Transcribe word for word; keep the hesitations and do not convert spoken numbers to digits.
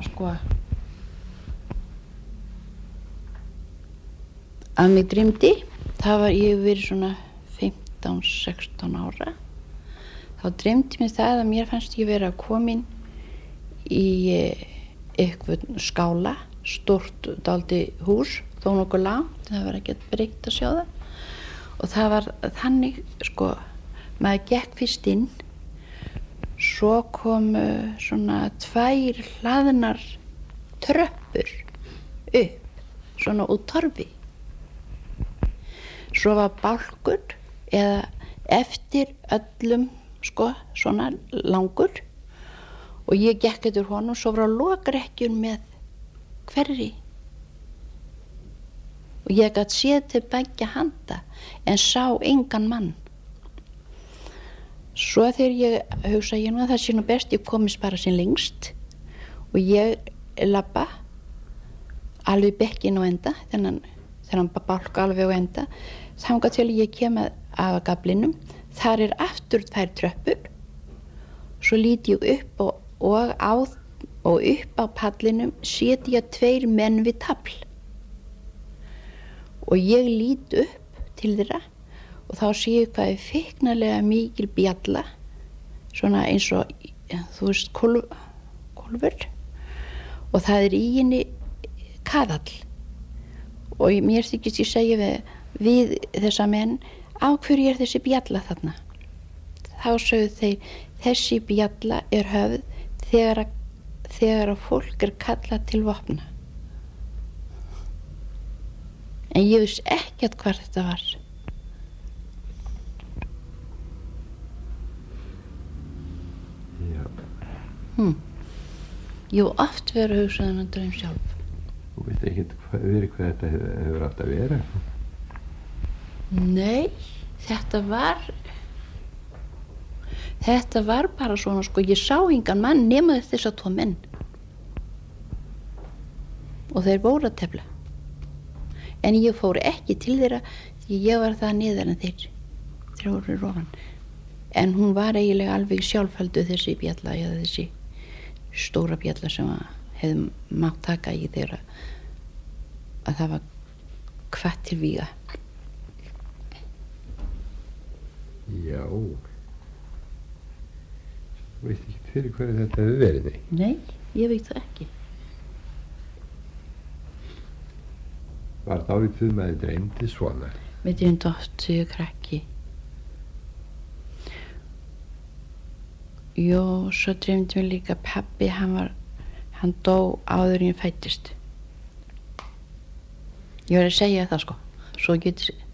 sko að mig dreymdi, það var ég verið svona fimmtán sextán ára, þá dreymdi mér það að mér fannst ég vera komin í eitthvað skála, stórt daldi hús, þó nokkuð langt, það var ekkert breytt að sjá það og það var þannig sko, maður gekk fyrst inn, svo komu svona tvær hlaðnar tröppur upp, svona úr torfi. Svo var bálkur eða eftir öllum sko, svona langur og ég gekk eftir honum, svo var lokrekkjur með hverri og ég gat séð til beggja handa en sá engan mann. Svo þegar ég hugsa ég nú að það sé nú best ég komist bara sem lengst og ég labba alveg bekkin á enda þennan, þennan bálk alveg á enda þangað til ég kem af gaflinum, þar er aftur tvær tröppur, svo lít ég upp og, og á og upp á pallinum setja tveir menn við tafl og ég lít upp til þeirra og þá sé ég hvað er feiknarlega mikil bjalla, svona eins og, þú veist, kólf, kólfur og það er í henni kaðall og mér þykist ég segja við, við þessa menn, á hverju er þessi bjalla þarna? Þá sögðu þeir, þessi bjalla er höfð þegar að, þegar að fólk er kallað til vopna. En ég veist ekkert hvað þetta var. Hmm. Ég hef oft verið að hugsa þennan draum sjálf. Þú veit ekki hvað, hvað þetta hefur, hefur átt að vera? Nei, þetta var þetta var bara svona sko, ég sá engan mann nema þess að tvo menn og þeir voru að tefla en ég fór ekki til þeirra því ég var það niður en þeir þeir voru rofan en hún var eiginlega alveg sjálfhældu þessi bjalla eða þessi stóra bjalla sem hefði mátt taka í þeirra að það var hvatt til víga. Já, þú veist ekki fyrir hverju þetta hefur verið, nei? Nei, ég veit það ekki. Var dálítið maður dreymdi svona? Mér dreymdi oft þegar ég krakki. Jó, svo dreymdi mér líka pabbi, hann var, hann dó áður en ég fæddist. Ég var að segja það sko, svo getur